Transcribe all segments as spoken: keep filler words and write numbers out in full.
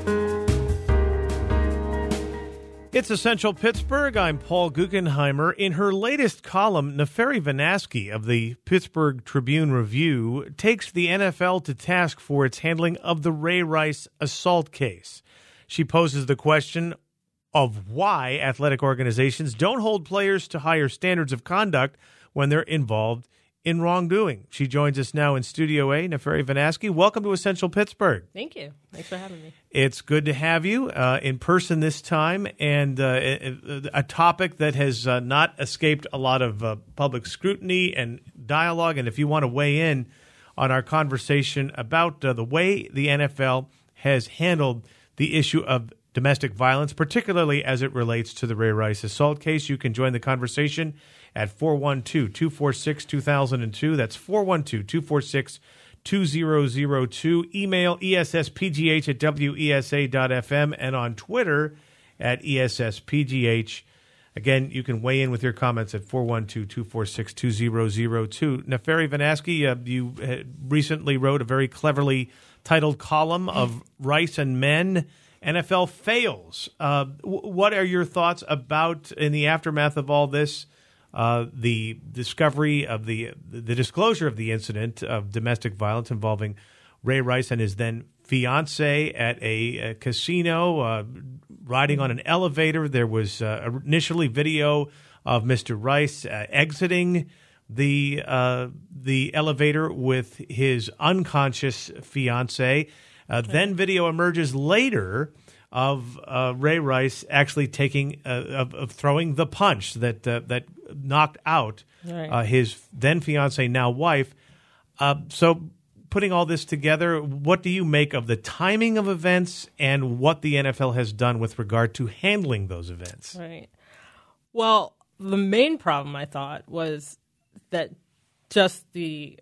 It's Essential Pittsburgh. I'm Paul Guggenheimer. In her latest column, Neferi Vinaski of the Pittsburgh Tribune-Review takes the N F L to task for its handling of the Ray Rice assault case. She poses the question of why athletic organizations don't hold players to higher standards of conduct when they're involved in wrongdoing. She joins us now in Studio A. Neferi Vinaski, welcome to Essential Pittsburgh. Thank you. Thanks for having me. It's good to have you uh, in person this time, and uh, a, a topic that has uh, not escaped a lot of uh, public scrutiny and dialogue. And if you want to weigh in on our conversation about uh, the way the N F L has handled the issue of domestic violence, particularly as it relates to the Ray Rice assault case, you can join the conversation at four one two, two four six, two thousand two. That's four one two, two four six, two thousand two. Email E S S P G H at W E S A dot F M and on Twitter at E S S P G H. Again, you can weigh in with your comments at four one two, two four six, two thousand two. Neferi Vinaski, uh, you recently wrote a very cleverly titled column of Rice and Men. N F L fails. Uh, w- what are your thoughts about, in the aftermath of all this, uh, the discovery of the the disclosure of the incident of domestic violence involving Ray Rice and his then fiance at a, a casino, uh, riding on an elevator? There was uh, initially video of Mister Rice uh, exiting the uh, the elevator with his unconscious fiance. Uh, then video emerges later of uh, Ray Rice actually taking uh, of, of throwing the punch that uh, that knocked out right. uh, his then fiance, now wife. Uh, so, putting all this together, what do you make of the timing of events and what the N F L has done with regard to handling those events? Right. Well, the main problem I thought was that just the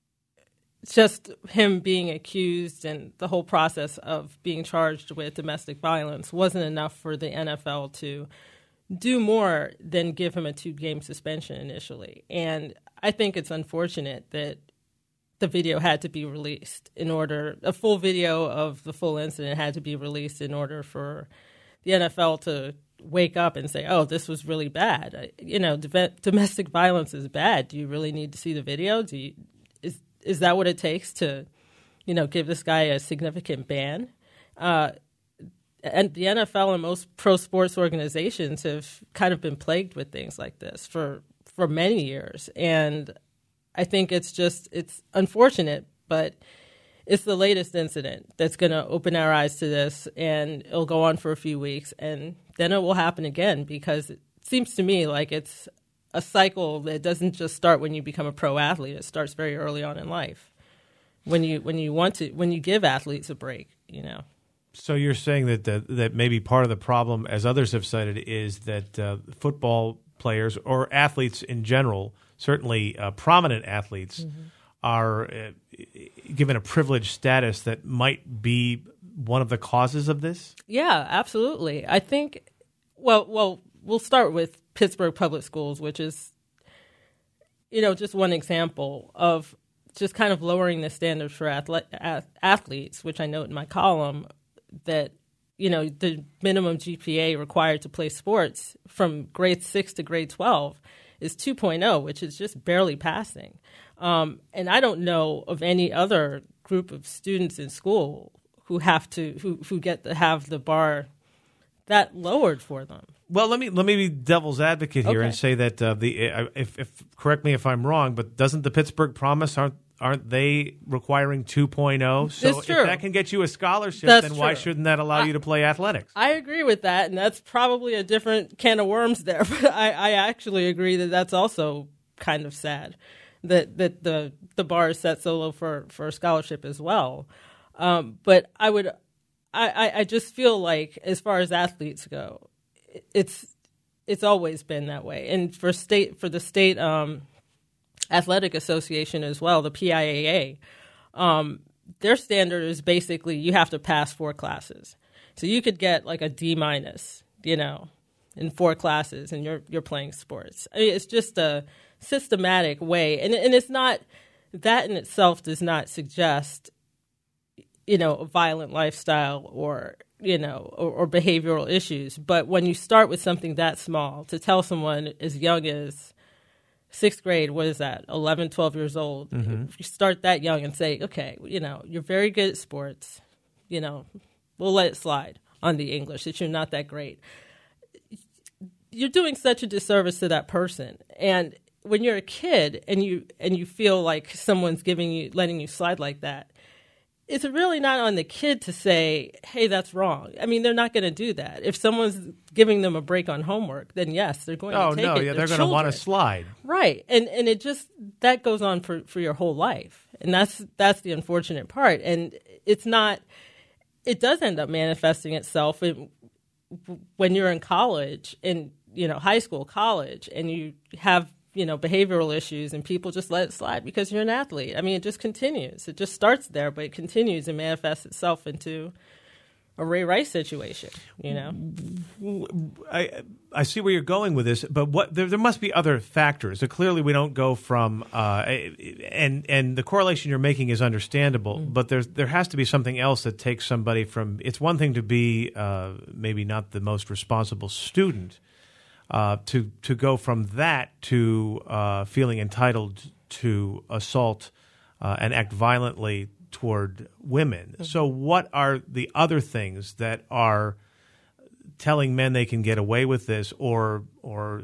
just him being accused and the whole process of being charged with domestic violence wasn't enough for the N F L to do more than give him a two-game suspension initially. And I think it's unfortunate that the video had to be released in order, a full video of the full incident had to be released in order for the N F L to wake up and say, oh, this was really bad. You know, domestic violence is bad. Do you really need to see the video? Do you, is Is that what it takes to, you know, give this guy a significant ban? Uh, and the N F L and most pro sports organizations have kind of been plagued with things like this for, for many years. And I think it's just, it's unfortunate, but it's the latest incident that's going to open our eyes to this, and it'll go on for a few weeks, and then it will happen again, because it seems to me like it's a cycle that doesn't just start when you become a pro athlete. It starts very early on in life, when you when you want to when you give athletes a break. You know. So you're saying that that, that maybe part of the problem, as others have cited, is that uh, football players or athletes in general, certainly uh, prominent athletes, mm-hmm. are uh, given a privileged status that might be one of the causes of this? Yeah, absolutely. I think. Well, well, we'll start with Pittsburgh Public Schools, which is, you know, just one example of just kind of lowering the standards for athlete, athletes, which I note in my column that, you know, the minimum G P A required to play sports from grade six to grade twelve is two point oh, which is just barely passing. Um, and I don't know of any other group of students in school who have to, who, who get to have the bar that lowered for them. Well, let me let me be devil's advocate here okay. and say that uh, the uh, if, if correct me if I'm wrong, but doesn't the Pittsburgh Promise aren't aren't they requiring two point oh? So That's true. If that can get you a scholarship, That's then why true. shouldn't that allow I, you to play athletics? I agree with that, and that's probably a different can of worms there. But I, I actually agree that that's also kind of sad that that the the bar is set so low for, for a scholarship as well. Um, but I would, I, I just feel like as far as athletes go, it's it's always been that way. And for state for the state um, athletic association as well, the P I A A, um, their standard is basically you have to pass four classes. So you could get like a D minus, you know, in four classes, and you're you're playing sports. I mean, it's just a systematic way, and and it's not that in itself does not suggest, you know, a violent lifestyle or you know, or, or behavioral issues. But when you start with something that small, to tell someone as young as sixth grade, what is that, eleven, twelve years old, mm-hmm. if you start that young and say, okay, you know, you're very good at sports, you know, we'll let it slide on the English, that you're not that great. You're doing such a disservice to that person. And when you're a kid and you and you feel like someone's giving you, letting you slide like that, it's really not on the kid to say, hey, that's wrong. I mean, they're not going to do that. If someone's giving them a break on homework, then yes, they're going oh, to take no, it. Yeah, they're they're going to want to slide. Right. And and it just, that goes on for, for your whole life. And that's that's the unfortunate part. And it's not, it does end up manifesting itself in, when you're in college, in, you know, high school, college, and you have, you know, behavioral issues and people just let it slide because you're an athlete. I mean, it just continues. It just starts there, but it continues and manifests itself into a Ray Rice situation, you know? I I see where you're going with this, but what there, there must be other factors. So clearly we don't go from, uh, and and the correlation you're making is understandable, mm-hmm. but there's, there has to be something else that takes somebody from, it's one thing to be uh, maybe not the most responsible student, Uh, to to go from that to uh, feeling entitled to assault uh, and act violently toward women. Mm-hmm. So what are the other things that are telling men they can get away with this, or or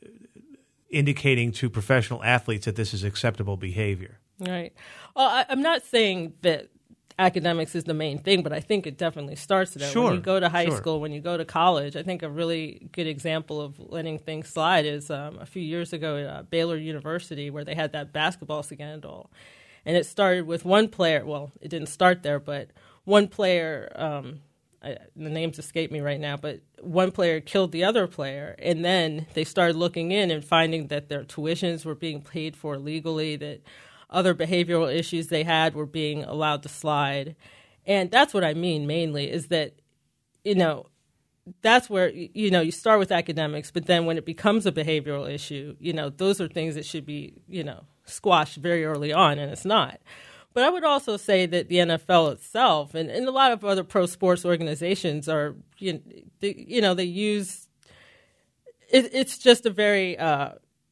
indicating to professional athletes that this is acceptable behavior? Right. Well, I, I'm not saying that academics is the main thing, but I think it definitely starts there. Sure, when you go to high sure. school, when you go to college, I think a really good example of letting things slide is um, a few years ago at uh, Baylor University, where they had that basketball scandal. And it started with one player. Well, it didn't start there, but one player, um, I, the names escape me right now, but one player killed the other player. And then they started looking in and finding that their tuitions were being paid for legally, that other behavioral issues they had were being allowed to slide. And that's what I mean mainly, is that, you know, that's where, you know, you start with academics, but then when it becomes a behavioral issue, you know, those are things that should be, you know, squashed very early on, and it's not. But I would also say that the N F L itself and, and a lot of other pro sports organizations are, you know, they, you know, they use, it, it's just a very, uh,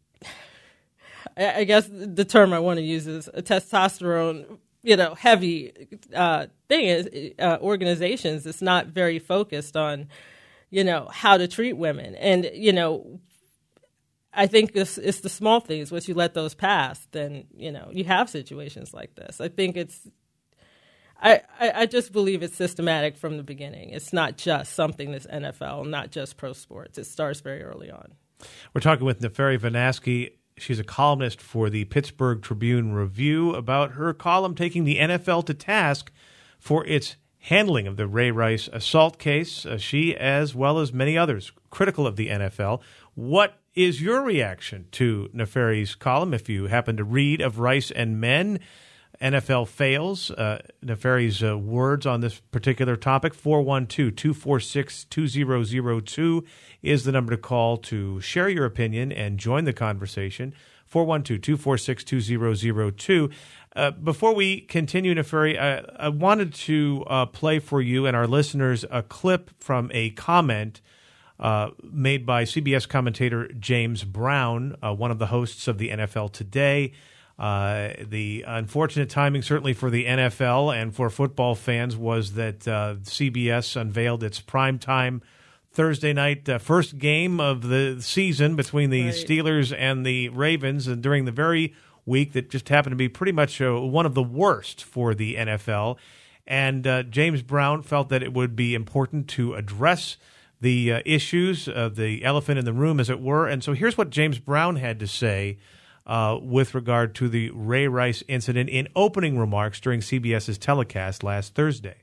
I guess the term I want to use is a testosterone, you know, heavy uh, thing is uh, organizations. It's not very focused on, you know, how to treat women. And, you know, I think it's, it's the small things. Once you let those pass, then, you know, you have situations like this. I think it's, I, I, I just believe it's systematic from the beginning. It's not just something that's N F L, not just pro sports. It starts very early on. We're talking with Neferri Vanaski. She's a columnist for the Pittsburgh Tribune Review about her column taking the N F L to task for its handling of the Ray Rice assault case. Uh, she, as well as many others, critical of the N F L. What is your reaction to Neferri's column? If you happen to read of Rice and Men, N F L fails. Uh, Neferri's uh, words on this particular topic, four one two, two four six, two zero zero two is the number to call to share your opinion and join the conversation, four one two, two four six, two zero zero two. Uh, before we continue, Neferri, I, I wanted to uh, play for you and our listeners a clip from a comment uh, made by C B S commentator James Brown, uh, one of the hosts of the N F L Today. Uh, the unfortunate timing, certainly for the N F L and for football fans, was that uh, C B S unveiled its primetime Thursday night uh, first game of the season between the right. Steelers and the Ravens, and during the very week that just happened to be pretty much uh, one of the worst for the N F L. And uh, James Brown felt that it would be important to address the uh, issues, uh, the elephant in the room, as it were. And so here's what James Brown had to say Uh, with regard to the Ray Rice incident in opening remarks during CBS's telecast last Thursday.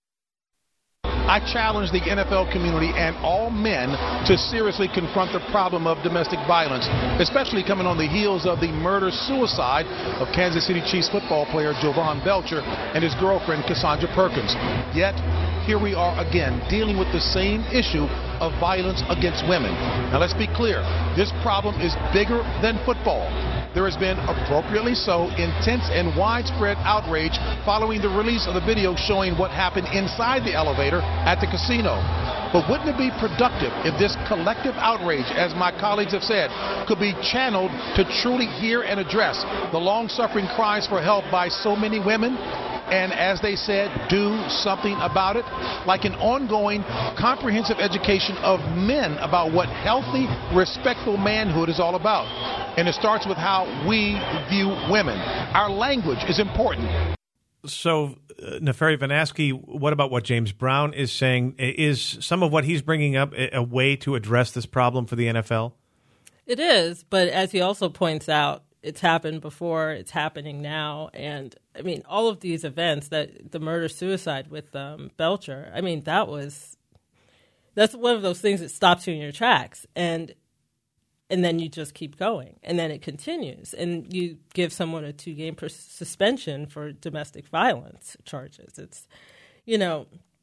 I challenge the N F L community and all men to seriously confront the problem of domestic violence, especially coming on the heels of the murder-suicide of Kansas City Chiefs football player Jovan Belcher and his girlfriend Cassandra Perkins. Yet, here we are again dealing with the same issue of violence against women. Now let's be clear, this problem is bigger than football. there has been, appropriately so, intense and widespread outrage following the release of the video showing what happened inside the elevator at the casino. But wouldn't it be productive if this collective outrage, as my colleagues have said, could be channeled to truly hear and address the long-suffering cries for help by so many women? And as they said, do something about it, like an ongoing, comprehensive education of men about what healthy, respectful manhood is all about. And it starts with how we view women. Our language is important. So, uh, Neferi Vinaski, what about what James Brown is saying? Is some of what he's bringing up a, a way to address this problem for the N F L? It is, but as he also points out, it's happened before, it's happening now. And, I mean, all of these events, that the murder-suicide with um, Belcher, I mean, that was, that's one of those things that stops you in your tracks. And and then you just keep going. And then it continues. And you give someone a two-game pers- suspension for domestic violence charges. It's, you know,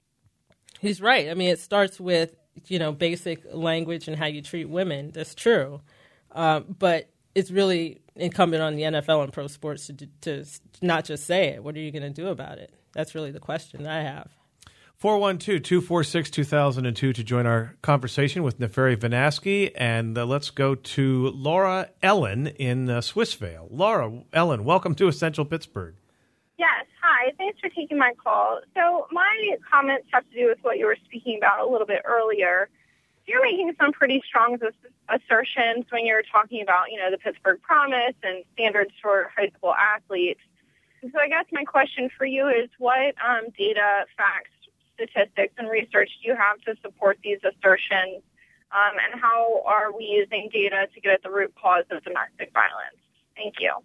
he's right. I mean, it starts with, you know, basic language and how you treat women. That's true. Um, but it's really incumbent on the N F L and pro sports to, to not just say it. What are you going to do about it? That's really the question that I have. four one two, two four six, two thousand two to join our conversation with Neferi Vinaski. And uh, let's go to Laura Ellen in uh, Swissvale. Laura Ellen, welcome to Essential Pittsburgh. Yes, hi. Thanks for taking my call. So my comments have to do with what you were speaking about a little bit earlier. You're making some pretty strong assertions when you're talking about, you know, the Pittsburgh Promise and standards for high school athletes. And so I guess my question for you is what um, data, facts, statistics, and research do you have to support these assertions, um, and how are we using data to get at the root cause of domestic violence? Thank you.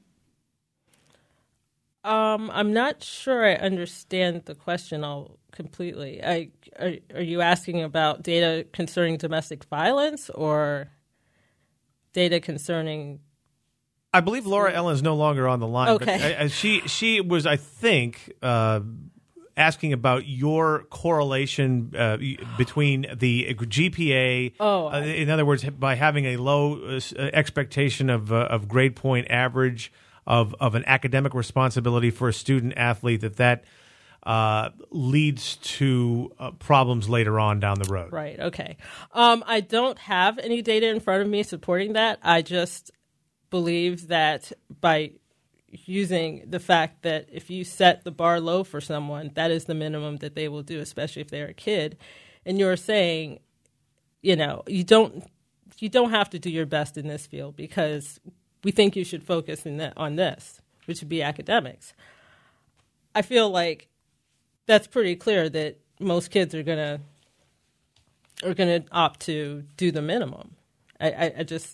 Um, I'm not sure I understand the question all completely. I, are, are you asking about data concerning domestic violence or data concerning? I believe Laura Ellen is no longer on the line. Okay. But I, I, she she was, I think, uh, asking about your correlation uh, between the G P A. Oh, uh, in other words, by having a low uh, expectation of uh, of grade point average of of an academic responsibility for a student athlete, that that uh, leads to uh, problems later on down the road. Right. Okay. Um, I don't have any data in front of me supporting that. I just believe that by using the fact that if you set the bar low for someone, that is the minimum that they will do, especially if they're a kid. And you're saying, you know, you don't you don't have to do your best in this field because we think you should focus in that, on this, which would be academics. I feel like that's pretty clear that most kids are gonna are gonna opt to do the minimum. I, I, I just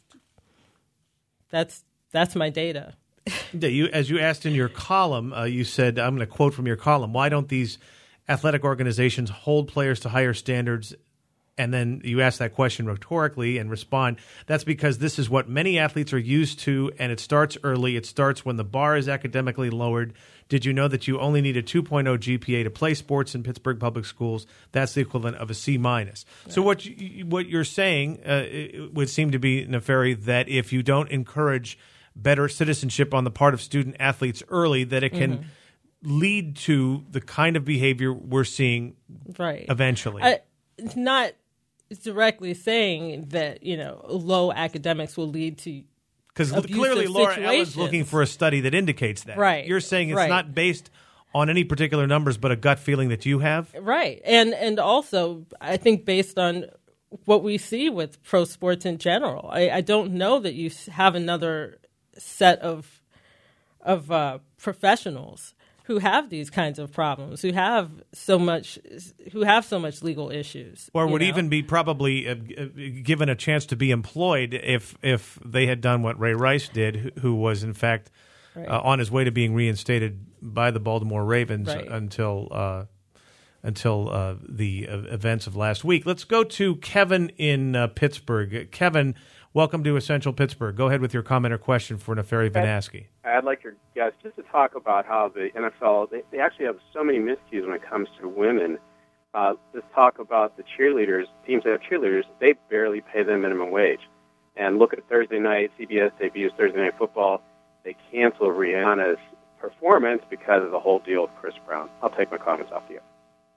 that's that's my data. Yeah, you, as you asked in your column, uh, you said, I'm going to quote from your column, why don't these athletic organizations hold players to higher standards? And then you ask that question rhetorically and respond, that's because this is what many athletes are used to, and it starts early. It starts when the bar is academically lowered. Did you know that you only need a two point oh G P A to play sports in Pittsburgh public schools? That's the equivalent of a C minus. Yeah. So what you, what you're saying uh, it would seem to be, Neferi, that if you don't encourage better citizenship on the part of student athletes early, that it can mm-hmm. lead to the kind of behavior we're seeing right. eventually. I, it's not directly saying that, you know, low academics will lead to because clearly Laura Ellen's looking for a study that indicates that. Right. You're saying it's right. not based on any particular numbers, but a gut feeling that you have? Right. And and also, I think based on what we see with pro sports in general, I, I don't know that you have another set of of uh, professionals who have these kinds of problems, who have so much, who have so much legal issues, or would know? even be probably uh, given a chance to be employed if if they had done what Ray Rice did, who was in fact right. uh, on his way to being reinstated by the Baltimore Ravens right. until uh, until uh, the uh, events of last week. Let's go to Kevin in uh, Pittsburgh. Kevin, welcome to Essential Pittsburgh. Go ahead with your comment or question for Neferi Vinaski. I'd like your guests just to talk about how the N F L, they, they actually have so many miscues when it comes to women. Uh, just talk about the cheerleaders, teams that have cheerleaders, they barely pay them minimum wage. And look at Thursday night, C B S debuts Thursday Night Football. they canceled Rihanna's performance because of the whole deal with Chris Brown. I'll take my comments off the air.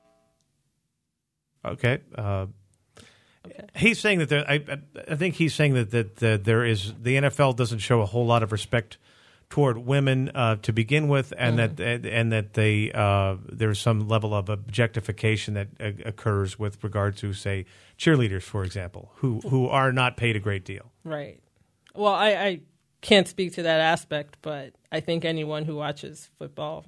Okay. Uh, Okay. he's saying that there, I, I think he's saying that that uh, there is the N F L doesn't show a whole lot of respect toward women uh, to begin with, and mm. that and that they uh, there's some level of objectification that uh, occurs with regard to, say, cheerleaders, for example, who who are not paid a great deal. Right. Well, I, I can't speak to that aspect, but I think anyone who watches football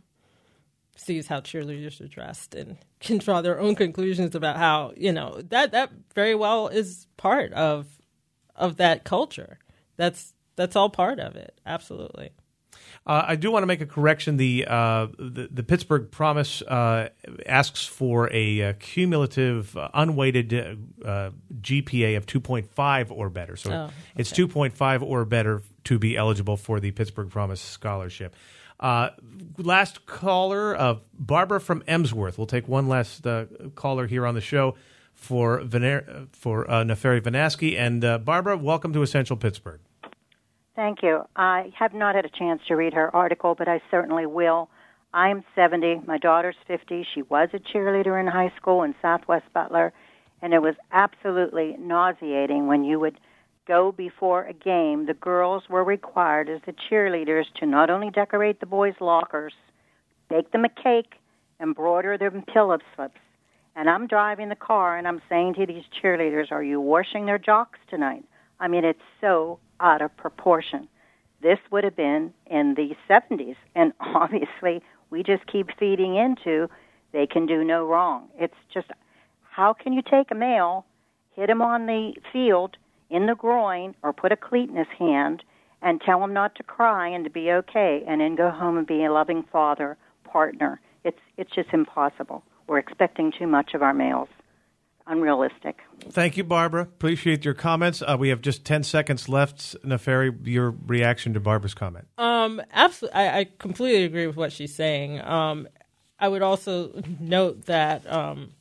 sees how cheerleaders are dressed and can draw their own conclusions about how, you know, that that very well is part of of that culture. That's that's all part of it. Absolutely. Uh, I do want to make a correction. The uh, the, the Pittsburgh Promise uh, asks for a, uh cumulative, uh, unweighted uh, G P A of two point five or better. So oh, okay. It's two point five or better to be eligible for the Pittsburgh Promise scholarship. Uh, last caller, uh, Barbara from Emsworth. We'll take one last uh, caller here on the show for Vener- for uh, Neferi Vanaski. And uh, Barbara, welcome to Essential Pittsburgh. Thank you. I have not had a chance to read her article, but I certainly will. I'm seventy. My daughter's fifty. She was a cheerleader in high school in Southwest Butler, and it was absolutely nauseating when you would go before a game. The girls were required as the cheerleaders to not only decorate the boys' lockers, bake them a cake, embroider them pillow slips. And I'm driving the car, and I'm saying to these cheerleaders, are you washing their jocks tonight? I mean, it's so out of proportion. This would have been in the seventies, and obviously we just keep feeding into they can do no wrong. It's just, how can you take a male, hit him on the field, in the groin, or put a cleat in his hand and tell him not to cry and to be okay, and then go home and be a loving father, partner? It's it's just impossible. We're expecting too much of our males. Unrealistic. Thank you, Barbara. Appreciate your comments. Uh, we have just ten seconds left. Neferi, your reaction to Barbara's comment. Um, absolutely. I, I completely agree with what she's saying. Um, I would also note that um,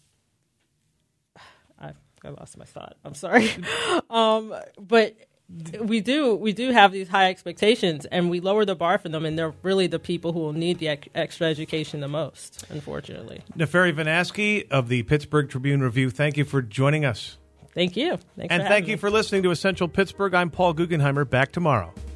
I, I lost my thought. I'm sorry. um, but we do we do have these high expectations, and we lower the bar for them, and they're really the people who will need the ec- extra education the most, unfortunately. Neferi Vanaski of the Pittsburgh Tribune Review, thank you for joining us. Thank you. Thanks and for thank having you me. for listening to Essential Pittsburgh. I'm Paul Guggenheimer. Back tomorrow.